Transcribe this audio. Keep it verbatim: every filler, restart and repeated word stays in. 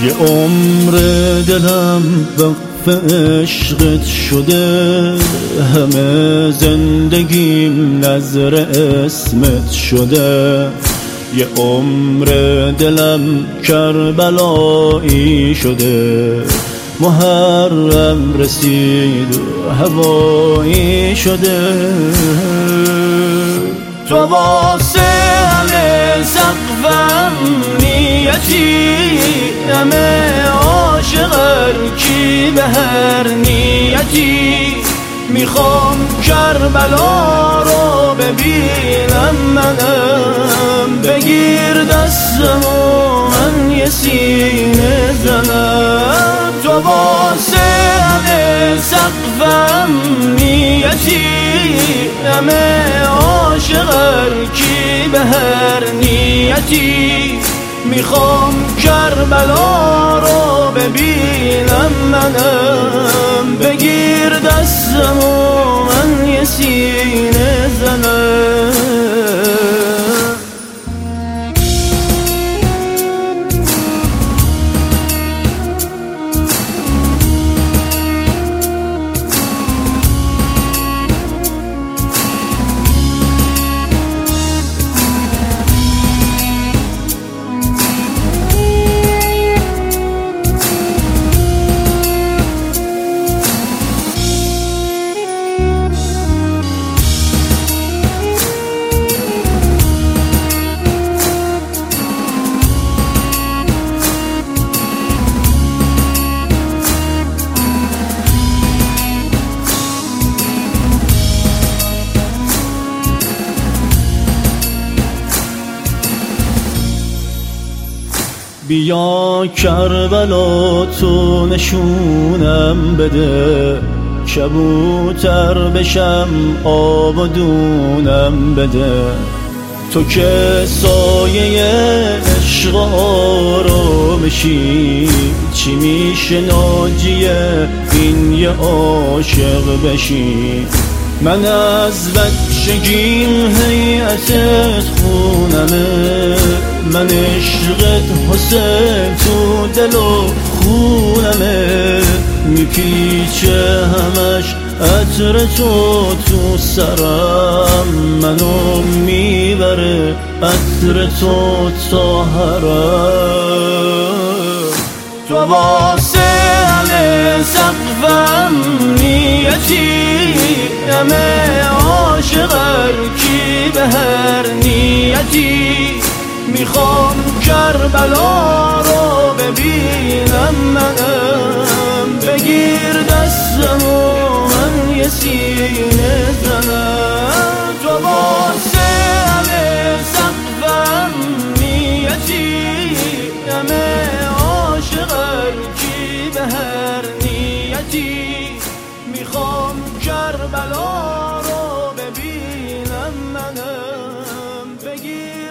یه عمر دلم وقف عشقت شده، همه زندگیم نظر اسمت شده. یه عمر دلم کربلایی شده، محرم رسید و هوایی شده. تو واسه همه سقفم نیتی، همه عاشقر کی به هر نیتی. میخوام کربلا رو ببینم منم، بگیر دستم و من یه سینه زنم. تو واسه همه سقفم نیتی، همه عاشقر کی به هر نیتی. میخوام کربلا رو ببینم منم، بگیر دستم و من یه سینه زنم. بیا کربلا تو نشونم بده، کبوتر بشم آب و دونم بده. تو که سایه عشق آرامشی، چی میشه ناجیه این یه عاشق بشی. من از بچگیم هیئتت خونمه، من عشقت حسین تو دل و خونمه. میپیچه همش عطر تو تو سرم، منو میبره عطر تو تا حرم. تو واسه همه سقفم نیتی، همه عاشقر کی به هر نیتی. میخوام کربلا رو ببینم منم، بگیر دستم و من یه سینه زنم. تو واسه همه سقفم نیتی، همه عاشقر کی به هر نیتی. میخوام کربلا رو ببینم منم، بگیر